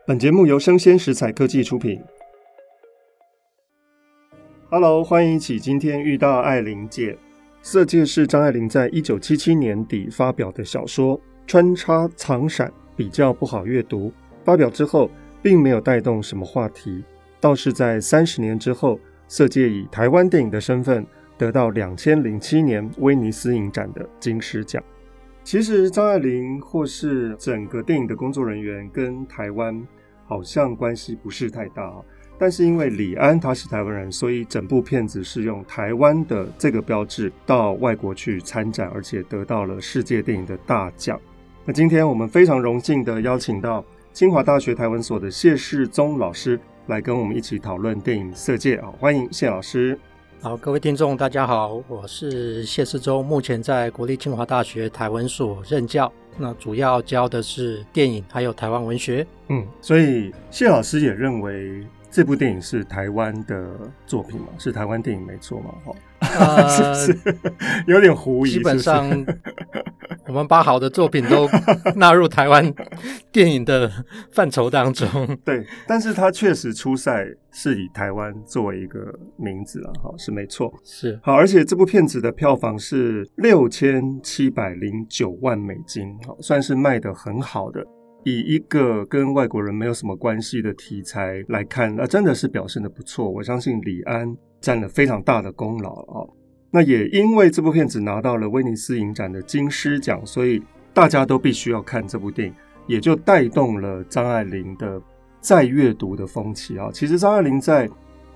本节目由生鲜食材科技出品。Hello， 欢迎一起今天遇到爱玲姐。色戒是张爱玲在1977年底发表的小说，穿插藏闪，比较不好阅读。发表之后并没有带动什么话题，倒是在30年之后，色戒以台湾电影的身份得到2007年威尼斯影展的金狮奖。其实张爱玲或是整个电影的工作人员跟台湾好像关系不是太大，但是因为李安他是台湾人，所以整部片子是用台湾的这个标志到外国去参展，而且得到了世界电影的大奖。那今天我们非常荣幸的邀请到清华大学台文所的谢世宗老师来跟我们一起讨论电影《色戒》。欢迎谢老师。 好，各位听众大家好，我是谢世宗，目前在国立清华大学台文所任教，那主要教的是电影还有台湾文学。 所以谢老师也认为这部电影是台湾的作品嘛？是台湾电影没错嘛？是不是有点狐疑？ 基本上我们把好的作品都纳入台湾电影的范畴当中。 对，但是它确实出赛是以台湾作为一个名字啦，是没错。 是好，而且这部片子的票房是6709万美金，算是卖得很好的。以一个跟外国人没有什么关系的题材来看，真的是表现得不错。我相信李安占了非常大的功劳。那也因为这部片子拿到了威尼斯影展的金狮奖，所以大家都必须要看这部电影，也就带动了张爱玲的再阅读的风气。其实张爱玲在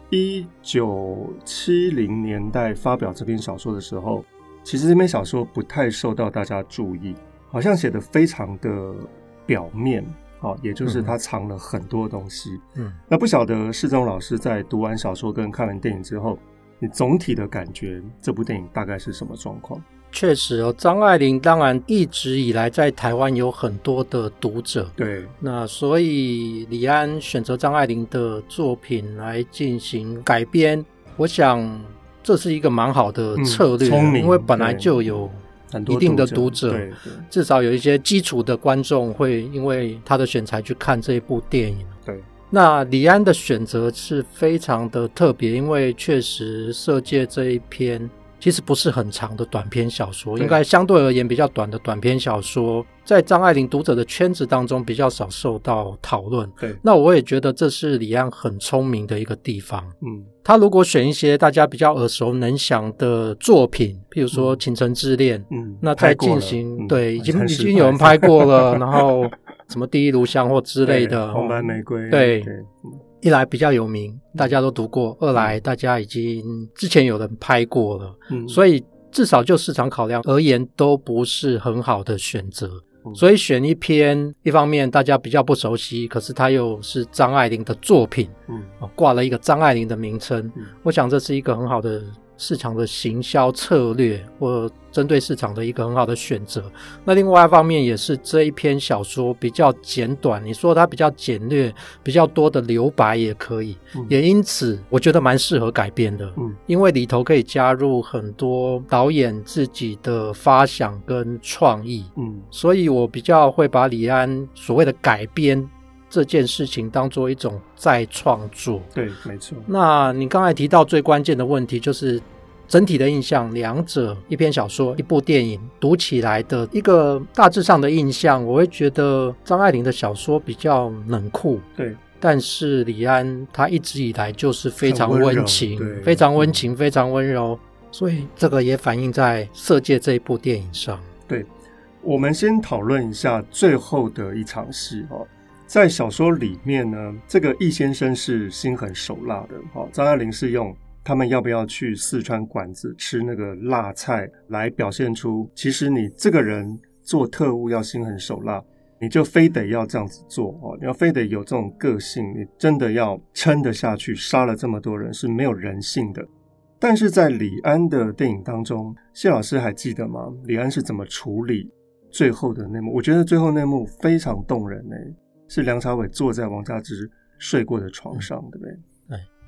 1970年代发表这篇小说的时候，其实这篇小说不太受到大家注意，好像写得非常的表面，也就是他藏了很多东西。那不晓得世宗老师在读完小说跟看完电影之后，你总体的感觉这部电影大概是什么状况？ 确实张爱玲当然一直以来在台湾有很多的读者，对，那所以李安选择张爱玲的作品来进行改编，我想这是一个蛮好的策略，聪明，因为本来就有一定的读者，对，至少有一些基础的观众会因为他的选材去看这一部电影。对，那李安的选择是非常的特别，因为确实《色戒》这一篇其实不是很长的短篇小说，应该相对而言比较短的短篇小说，在张爱玲读者的圈子当中比较少受到讨论。对，那我也觉得这是李安很聪明的一个地方。他如果选一些大家比较耳熟能详的作品，譬如说《倾城之恋》，那再进行，对，已经有人拍过了，然后什么《第一炉香》或之类的， 红白玫瑰， 对，一来比较有名，大家都读过，二来大家已经之前有人拍过了，所以至少就市场考量而言都不是很好的选择。所以选一篇，一方面大家比较不熟悉，可是它又是张爱玲的作品，挂了一个张爱玲的名称，我想这是一个很好的市场的行销策略，或针对市场的一个很好的选择。那另外一方面也是这一篇小说比较简短，你说它比较简略，比较多的留白也可以，也因此我觉得蛮适合改编的，因为里头可以加入很多导演自己的发想跟创意，所以我比较会把李安所谓的改编这件事情当做一种再创作。对，没错。那你刚才提到最关键的问题，就是整体的印象，两者一篇小说一部电影读起来的一个大致上的印象，我会觉得张爱玲的小说比较冷酷，对，但是李安他一直以来就是非常温情，非常温情，非常温柔，所以这个也反映在《色戒》这一部电影上。对， 我们先讨论一下最后的一场戏。在小说里面呢，这个易先生是心狠手辣的，张爱玲是用他们要不要去四川馆子吃那个辣菜来表现出，其实你这个人做特务要心狠手辣，你就非得要这样子做，你要非得有这种个性，你真的要撑得下去，杀了这么多人是没有人性的。但是在李安的电影当中，谢老师还记得吗？李安是怎么处理最后的那幕？我觉得最后那幕非常动人，是梁朝伟坐在王佳芝睡过的床上，对不对？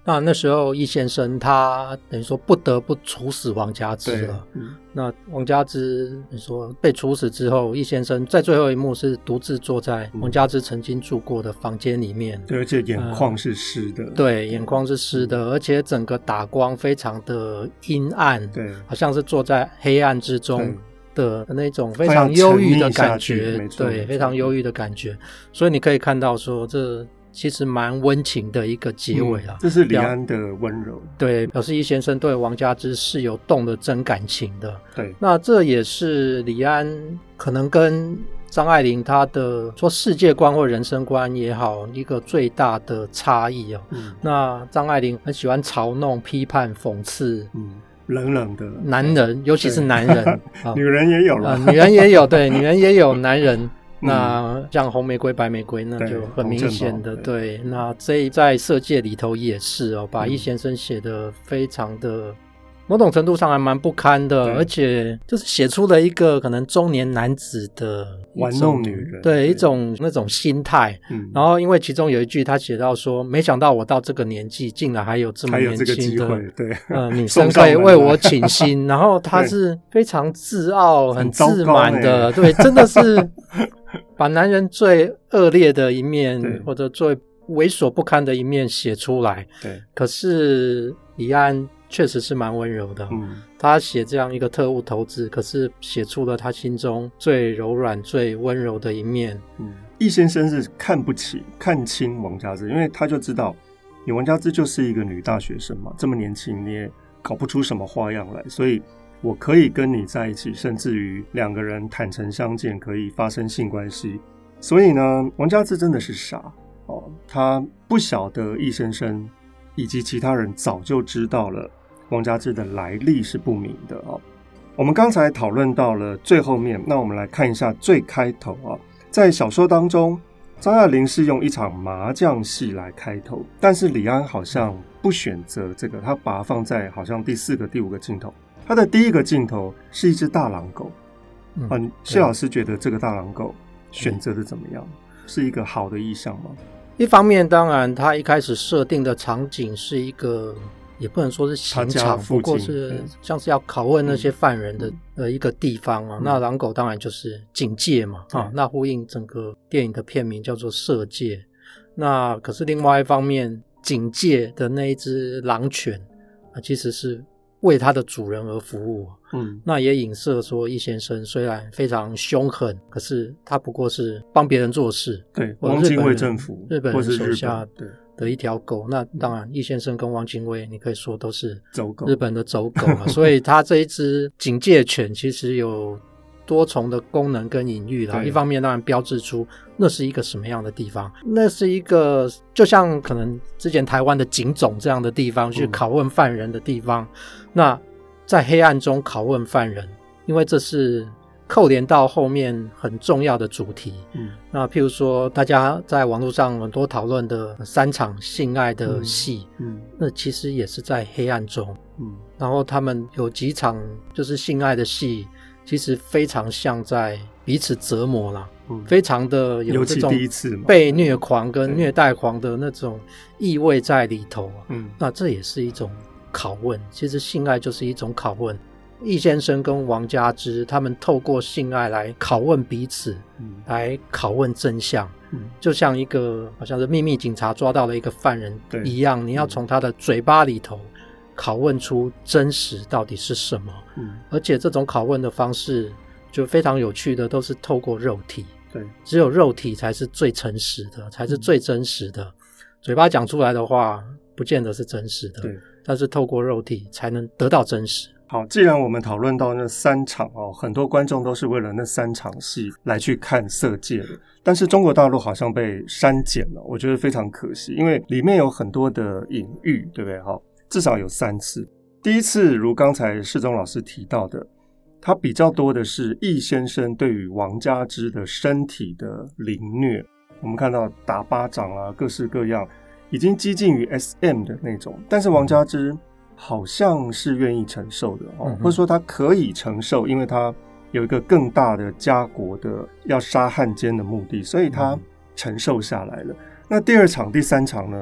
那时候易先生他等于说不得不处死王家之了。那王家之你说被处死之后，易先生在最后一幕是独自坐在王家之曾经住过的房间里面。 对，而且眼眶是湿的。 对，眼眶是湿的，而且整个打光非常的阴暗。 对， 好像是坐在黑暗之中的那种非常忧郁的感觉。对，非常忧郁的感觉。所以你可以看到说这其实蛮温情的一个结尾啦。 这是李安的温柔。 对，表示易先生对王家之是有动了真感情的。 对， 那这也是李安可能跟张爱玲她的说世界观或人生观也好，一个最大的差异。那张爱玲很喜欢嘲弄、批判、讽刺冷冷的男人，尤其是男人。 女人也有了。 女人也有，对，女人也有男人。那像红玫瑰白玫瑰那就很明显的。对，那这在色戒里头也是把易先生写得非常的某种程度上还蛮不堪的，而且就是写出了一个可能中年男子的玩弄女人， 对，一种那种心态。然后因为其中有一句他写到说，没想到我到这个年纪竟然还有这么年轻的女生可以为我倾心。然后他是非常自傲很自满的。对，真的是把男人最恶劣的一面或者最猥琐不堪的一面写出来。 对， 可是李安确实是蛮温柔的。他写这样一个特务头子，可是写出了他心中最柔软最温柔的一面。 易先生是看清王家之，因为他就知道你王家之就是一个女大学生嘛，这么年轻你也搞不出什么花样来，所以我可以跟你在一起，甚至于两个人坦诚相见，可以发生性关系。所以呢，王家之真的是傻他不晓得易先生以及其他人早就知道了王家之的来历是不明的。我们刚才讨论到了最后面，那我们来看一下最开头。在小说当中，张爱玲是用一场麻将戏来开头，但是李安好像不选择这个，他把它放在好像第4个第5个镜头。他的第一个镜头是一只大狼狗。谢老师觉得这个大狼狗选择的怎么样？是一个好的意象吗？ 一方面当然他一开始设定的场景是一个也不能说是刑场，不过是像是要拷问那些犯人的一个地方。那狼狗当然就是警戒嘛。那呼应整个电影的片名叫做色戒。那可是另外一方面，警戒的那一只狼犬其实是为他的主人而服务。那也影射说易先生虽然非常凶狠，可是他不过是帮别人做事。 对，汪精卫政府日本人手下的一条狗。那当然易先生跟汪精卫你可以说都是日本的走狗。所以他这一只警戒犬其实有多重的功能跟隐喻啦。一方面当然标志出那是一个什么样的地方，那是一个就像可能之前台湾的警总这样的地方，去拷问犯人的地方。那在黑暗中拷问犯人，因为这是扣连到后面很重要的主题。那譬如说大家在网络上很多讨论的3场性爱的戏，那其实也是在黑暗中。然后他们有几场就是性爱的戏，其实非常像在彼此折磨啦。非常的有这种被虐狂跟虐待狂的那种意味在里头。那这也是一种拷问，其实性爱就是一种拷问。易先生跟王家之他们透过性爱来拷问彼此，来拷问真相。就像一个好像是秘密警察抓到了一个犯人一样，你要从他的嘴巴里头拷问出真实到底是什么。而且这种拷问的方式就非常有趣的，都是透过肉体。对，只有肉体才是最诚实的，才是最真实的。嘴巴讲出来的话不见得是真实的，对，但是透过肉体才能得到真实。 好，既然我们讨论到那3场很多观众都是为了那3场戏来去看色戒的，但是中国大陆好像被删减了，我觉得非常可惜，因为里面有很多的隐喻，对不对？至少有3次。第一次如刚才世忠老师提到的，他比较多的是易先生对于王家之的身体的凌虐，我们看到打巴掌各式各样，已经接近于 SM 的那种，但是王家之好像是愿意承受的，或者说他可以承受，因为他有一个更大的家国的要杀汉奸的目的，所以他承受下来了。那第2场第3场呢，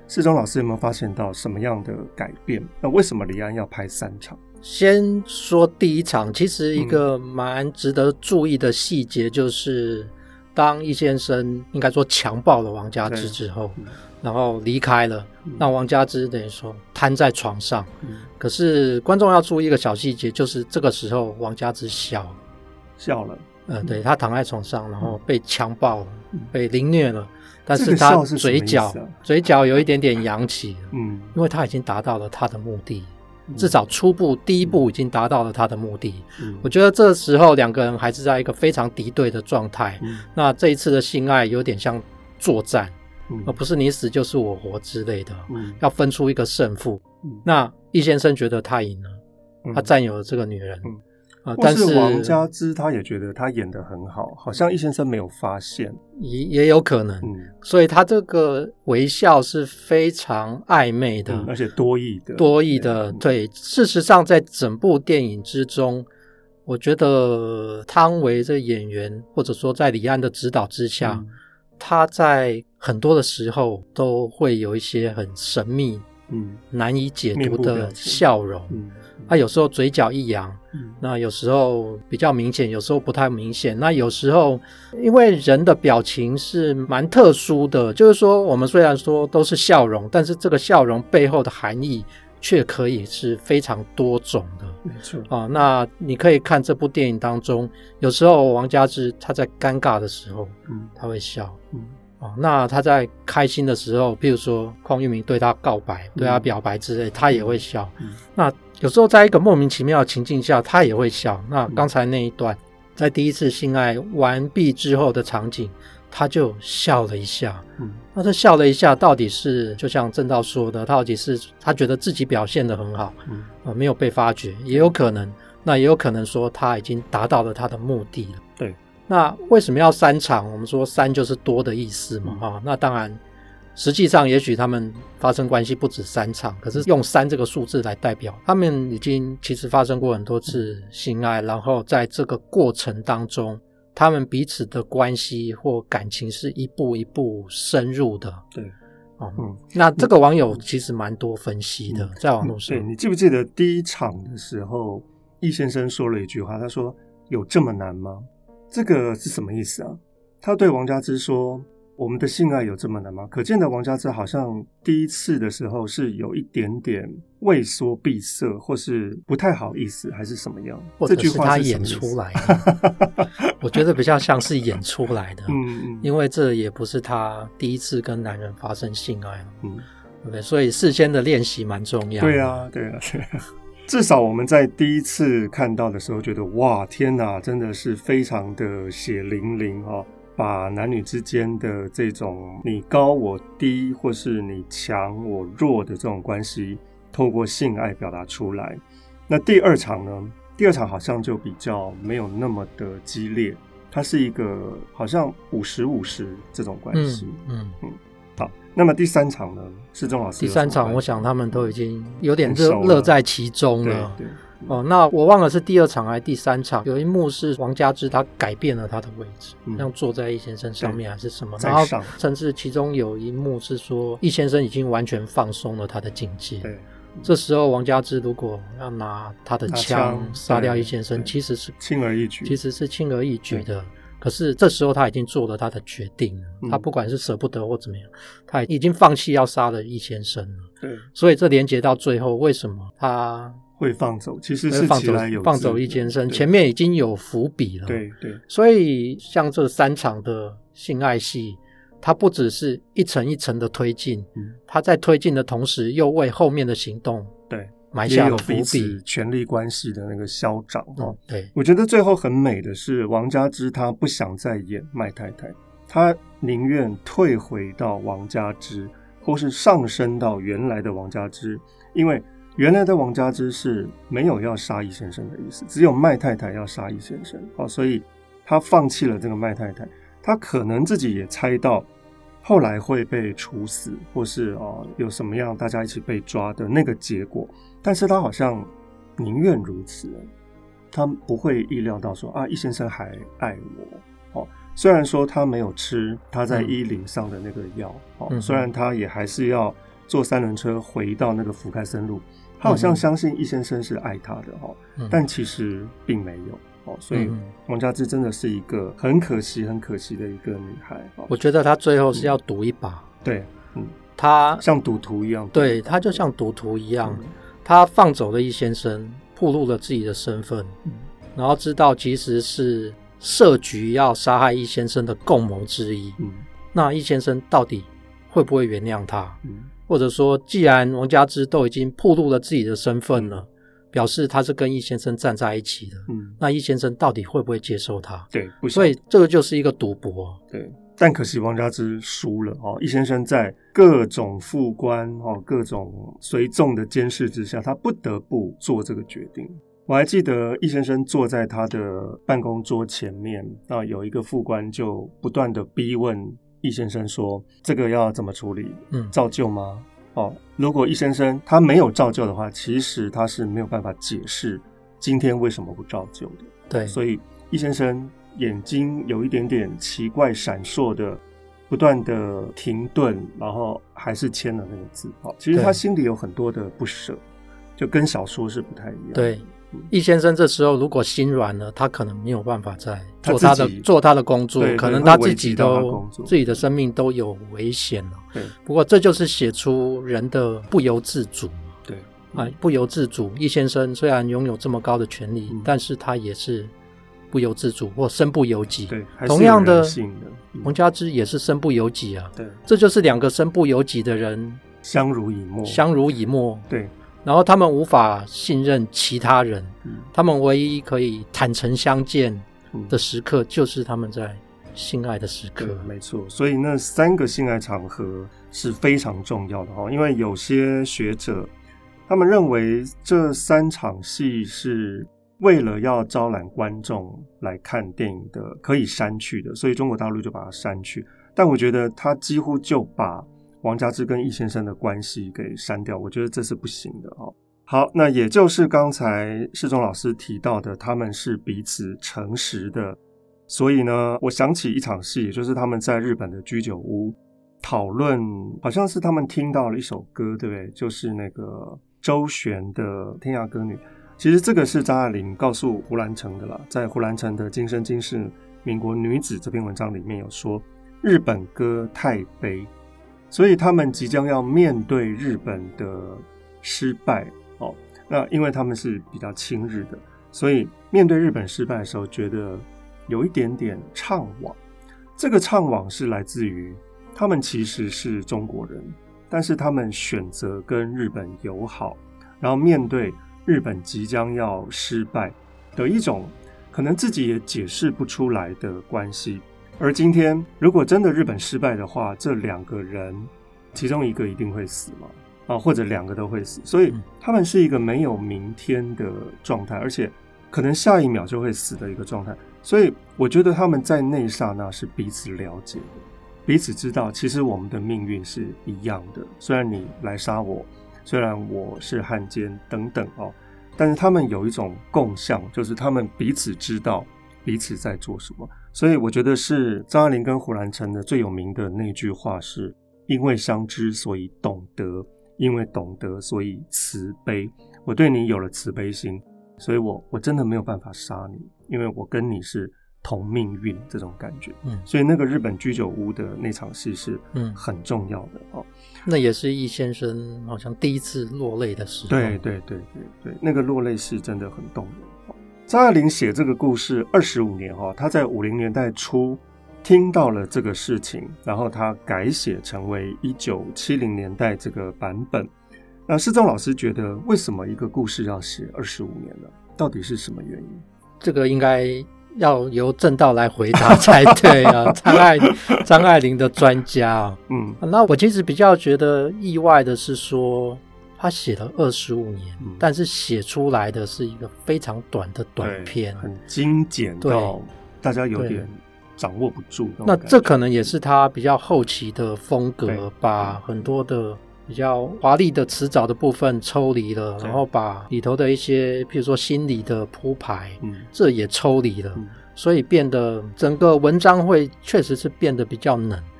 世忠老师有没有发现到什么样的改变？那为什么李安要拍3场？ 先说第一场，其实一个蛮值得注意的细节就是当易先生应该说强暴了王佳芝之后，然后离开了，那王佳芝等于说瘫在床上，可是观众要注意一个小细节，就是这个时候王佳芝笑了，对，他躺在床上，然后被强暴了，被凌虐了，但是他嘴角有一点点扬起，因为他已经达到了他的目的，至少初步第一步已经达到了他的目的。我觉得这时候两个人还是在一个非常敌对的状态，那这一次的性爱有点像作战，而不是你死就是我活之类的，要分出一个胜负。那易先生觉得他赢了，他占有了这个女人， 但是王佳芝他也觉得他演得很好，好像易先生没有发现， 也有可能，所以他这个微笑是非常暧昧的， 而且多义的， 对。事实上在整部电影之中，我觉得汤唯这演员或者说在李安的指导之下，他在很多的时候都会有一些很神秘难以解读的笑容，他有时候嘴角一扬，那有时候比较明显，有时候不太明显。那有时候因为人的表情是蛮特殊的，就是说我们虽然说都是笑容，但是这个笑容背后的含义却可以是非常多种的。 没错那你可以看这部电影当中，有时候王佳芝她在尴尬的时候她会笑，那他在开心的时候，譬如说邝裕民对他告白，对他表白之类，他也会笑。那有时候在一个莫名其妙的情境下，他也会笑。那刚才那一段在第一次性爱完毕之后的场景，他就笑了一下。那他笑了一下，到底是就像正道说的，到底是他觉得自己表现得很好，没有被发觉，也有可能，那也有可能说他已经达到了他的目的了。 对。 那为什么要3场？我们说3就是多的意思嘛，那当然实际上也许他们发生关系不止3场，可是用3这个数字来代表他们已经其实发生过很多次性爱，然后在这个过程当中他们彼此的关系或感情是一步一步深入的。 对， 那这个网友其实蛮多分析的，在网络上。 对，你记不记得第一场的时候易先生说了一句话，他说有这么难吗？这个是什么意思啊？他对王佳芝说我们的性爱有这么难吗？可见的王佳芝好像第一次的时候是有一点点畏缩闭塞，或是不太好意思，还是什么样？ 或者是他演出来的我觉得比较像是演出来的因为这也不是他第一次跟男人发生性爱对不对？所以事先的练习蛮重要的。 对啊至少我们在第一次看到的时候觉得哇天哪，真的是非常的血淋淋把男女之间的这种你高我低或是你强我弱的这种关系透过性爱表达出来。那第二场呢？第二场好像就比较没有那么的激烈，它是一个好像50-50这种关系。好，那么第3场呢？世忠老师第3场我想他们都已经有点乐在其中了。 对那我忘了是第2场还是第3场，有一幕是王佳芝他改变了他的位置，像坐在易先生上面还是什么，然后甚至其中有一幕是说易先生已经完全放松了他的境界。 对， 这时候王佳芝如果要拿他的枪杀掉易先生，其实是轻而易举的。可是这时候他已经做了他的决定了，他不管是舍不得或怎么样，他已经放弃要杀了易先生了。 对， 所以这连结到最后，为什么他会放走，其实是其来有自， 放走易先生，前面已经有伏笔了。 对， 所以像这3场的性爱戏，它不只是一层一层的推进，它在推进的同时又为后面的行动埋下了伏笔， 也有彼此权力关系的那个消长对， 我觉得最后很美的是王佳芝她不想再演麦太太，她宁愿退回到王佳芝，或是上升到原来的王佳芝，因为原来的王佳芝是没有要杀易先生的意思，只有麦太太要杀易先生所以她放弃了这个麦太太。她可能自己也猜到后来会被处死，或是有什么样大家一起被抓的那个结果，但是他好像宁愿如此，他不会意料到说易先生还爱我虽然说他没有吃他在衣领上的那个药虽然他也还是要坐3轮车回到那个福开森路，他好像相信易先生是爱他的但其实并没有所以王佳芝真的是一个很可惜的一个女孩我觉得她最后是要赌一把对她像赌徒一样对，她就像赌徒一样她放走了易先生，暴露了自己的身份然后知道其实是设局要杀害易先生的共谋之一那易先生到底会不会原谅他或者说既然王佳芝都已经暴露了自己的身份了表示他是跟易先生站在一起的那易先生到底会不会接受他对， 所以这个就是一个赌博对，但可惜王佳芝输了易先生在各种副官各种随众的监视之下，他不得不做这个决定。我还记得易先生坐在他的办公桌前面有一个副官就不断的逼问易先生说这个要怎么处理照旧吗如果易先生他没有照旧的话，其实他是没有办法解释今天为什么不照旧的。 对， 所以易先生眼睛有一点点奇怪闪烁的不断的停顿，然后还是签了那个字其实他心里有很多的不舍，就跟小说是不太一样。 对，易先生这时候如果心软了，他可能没有办法再做他的工作，可能他自己的生命都有危险了。 对， 不过这就是写出人的不由自主。 对不由自主。易先生虽然拥有这么高的权利但是他也是不由自主或身不由己。 对， 同样的王佳芝也是身不由己啊。 对， 这就是两个身不由己的人相濡以沫。 对，然后他们无法信任其他人他们唯一可以坦诚相见的时刻就是他们在性爱的时刻。 对，没错。所以那3个性爱场合是非常重要的因为有些学者他们认为这3场戏是为了要招揽观众来看电影的可以删去的，所以中国大陆就把它删去。但我觉得他几乎就把王佳芝跟易先生的关系给删掉，我觉得这是不行的好，那也就是刚才世忠老师提到的，他们是彼此诚实的。所以呢，我想起一场戏，也就是他们在日本的居酒屋讨论，好像是他们听到了一首歌，对不对？就是那个周璇的《天涯歌女》。其实这个是张爱玲告诉胡兰成的啦，在胡兰成的《今生今世民国女子》这篇文章里面有说，日本歌太悲，所以他们即将要面对日本的失败那因为他们是比较亲日的，所以面对日本失败的时候，觉得有一点点怅惘。这个怅惘是来自于他们其实是中国人，但是他们选择跟日本友好，然后面对日本即将要失败的一种可能自己也解释不出来的关系。而今天如果真的日本失败的话，这2个人其中一个一定会死嘛或者2个都会死，所以他们是一个没有明天的状态，而且可能下一秒就会死的一个状态。所以我觉得他们在那一刹那是彼此了解的，彼此知道其实我们的命运是一样的，虽然你来杀我，虽然我是汉奸等等但是他们有一种共向，就是他们彼此知道彼此在做什么。所以我觉得是张爱玲跟胡兰成的最有名的那句话是，因为相知所以懂得，因为懂得所以慈悲。我对你有了慈悲心，所以我真的没有办法杀你，因为我跟你是同命运这种感觉。所以那个日本居酒屋的那场戏是很重要的那也是易先生好像第一次落泪的时候。 对，那个落泪是真的很动人张爱玲写这个故事25年她在50年代初听到了这个事情，然后她改写成为1970年代这个版本。那世忠老师觉得为什么一个故事要写25年呢？到底是什么原因？ 这个应该要由正道来回答才对啊张爱玲的专家那我其实比较觉得意外的是说他写了25年但是写出来的是一个非常短的短篇， 很精简到大家有点掌握不住。 那这可能也是他比较后期的风格，把很多的比较华丽的辞藻的部分抽离了，然后把里头的一些譬如说心理的铺排这也抽离了所以变得整个文章会确实是变得比较冷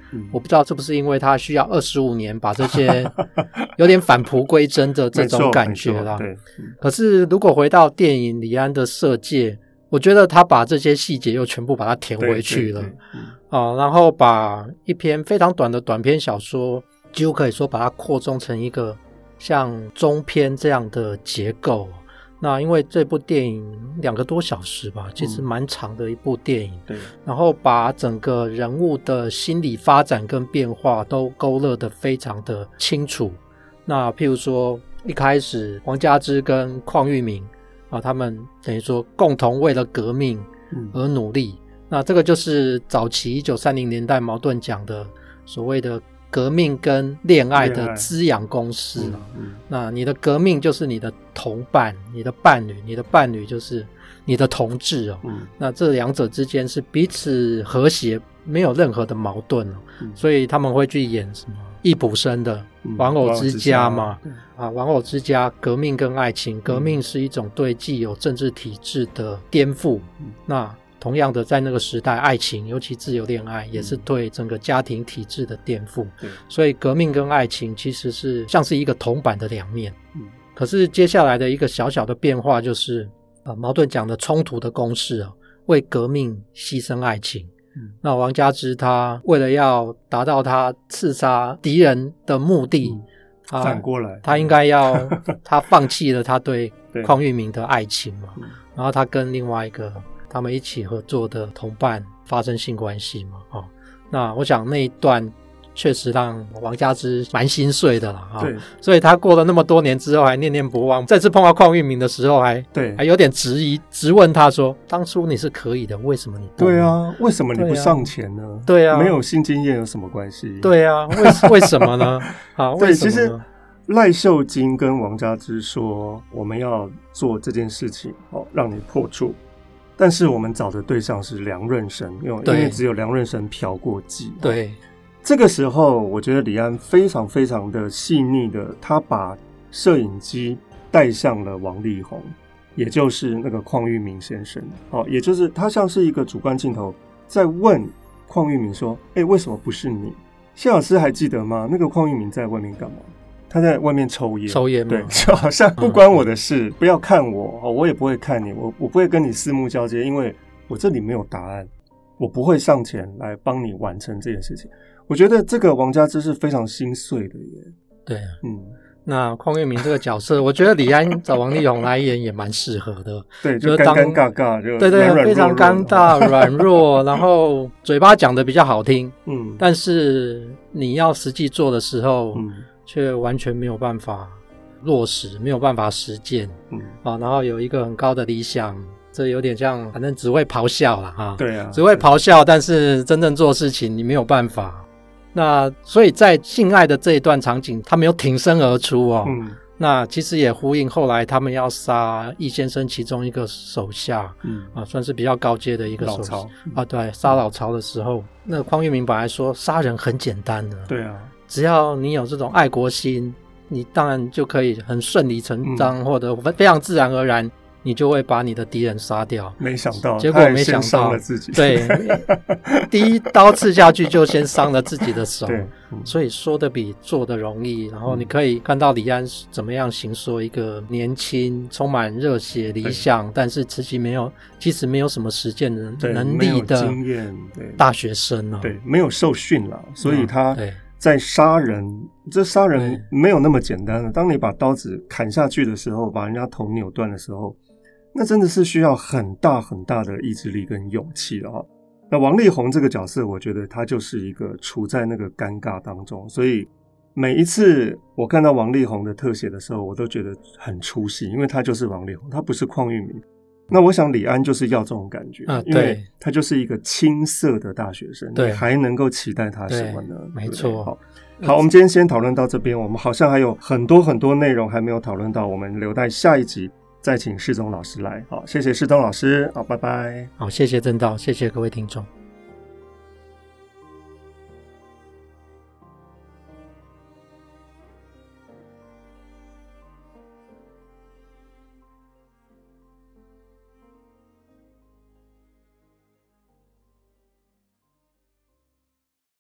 我不知道是不是因为他需要25年把这些有点返璞归真的这种感觉啦。 对， 可是如果回到电影李安的色戒，我觉得他把这些细节又全部把它填回去了。然后把一篇非常短的短篇小说几乎可以说把它扩充成一个像中篇这样的结构。那因为这部电影2个多小时吧，其实蛮长的一部电影。 对， 然后把整个人物的心理发展跟变化都勾勒得非常的清楚。那譬如说一开始王佳芝跟邝裕民他们等于说共同为了革命而努力。那这个就是早期1930年代茅盾讲的所谓的革命跟恋爱的滋养公式。那你的革命就是你的同伴，你的伴侣，你的伴侣就是你的同志那这两者之间是彼此和谐，没有任何的矛盾所以他们会去演什么易卜生的玩偶之家嘛。玩偶之家，革命跟爱情，革命是一种对既有政治体制的颠覆。那同样的在那个时代，爱情尤其自由恋爱也是对整个家庭体制的颠覆。所以革命跟爱情其实是像是一个铜板的两面。可是接下来的一个小小的变化就是茅盾讲的冲突的公式为革命牺牲爱情。那王佳芝他为了要达到他刺杀敌人的目的反过来他应该要他放弃了他对邝裕民的爱情嘛然后他跟另外一个他们一起合作的同伴发生性关系嘛那我想那一段确实让王佳芝蛮心碎的啦对， 所以他过了那么多年之后还念念不忘，再次碰到邝裕民的时候还有点质问他说当初你是可以的，为什么你不？ 对啊，为什么你不上前呢？ 对啊， 没有性经验有什么关系？ 对啊，为什么呢？ 对，其实赖秀晶跟王佳芝说我们要做这件事情让你破处，但是我们找的对象是梁润生，因为只有梁润生嫖过妓。 对， 这个时候我觉得李安非常非常的细腻的，他把摄影机带向了王力宏，也就是那个邝裕民先生也就是他像是一个主观镜头在问邝裕民说为什么不是你？谢老师还记得吗？那个邝裕民在外面干嘛？他在外面抽烟对，就好像不关我的事不要看我我也不会看你，我不会跟你四目交接，因为我这里没有答案，我不会上前来帮你完成这件事情。我觉得这个王佳芝是非常心碎的耶。 对那邝裕民这个角色我觉得李安找王力宏来演也蛮适合的。 对，就尴尴尬尬，就对非常尴尬软弱然后嘴巴讲的比较好听但是你要实际做的时候却完全没有办法落实，没有办法实践然后有一个很高的理想，这有点像反正只会咆哮啦对啊， 只会咆哮，但是真正做事情你没有办法。那所以在性爱的这一段场景他没有挺身而出那其实也呼应后来他们要杀易先生其中一个手下算是比较高阶的一个手下对，杀老巢的时候，那邝裕民本来说杀人很简单的， 对啊， 只要你有这种爱国心，你当然就可以很顺理成章或者非常自然而然你就会把你的敌人杀掉。 没想到结果没想到伤了自己， 对第一刀刺下去就先伤了自己的手对所以说的比做的容易。然后你可以看到李安怎么样形塑一个年轻充满热血理想但是其实没有什么实践能力的经验大学生对，没有受训了，所以他在杀人这杀人没有那么简单的，当你把刀子砍下去的时候，把人家头扭断的时候，那真的是需要很大很大的意志力跟勇气的那王力宏这个角色我觉得他就是一个处在那个尴尬当中，所以每一次我看到王力宏的特写的时候我都觉得很出戏，因为他就是王力宏，他不是邝裕民。那我想李安就是要这种感觉因为他就是一个青涩的大学生，你还能够期待他什么呢？ 没错。 好，我们今天先讨论到这边，我们好像还有很多很多内容还没有讨论到，我们留待下一集再请世宗老师来。好，谢谢世宗老师，好，拜拜。 好，谢谢正道，谢谢各位听众。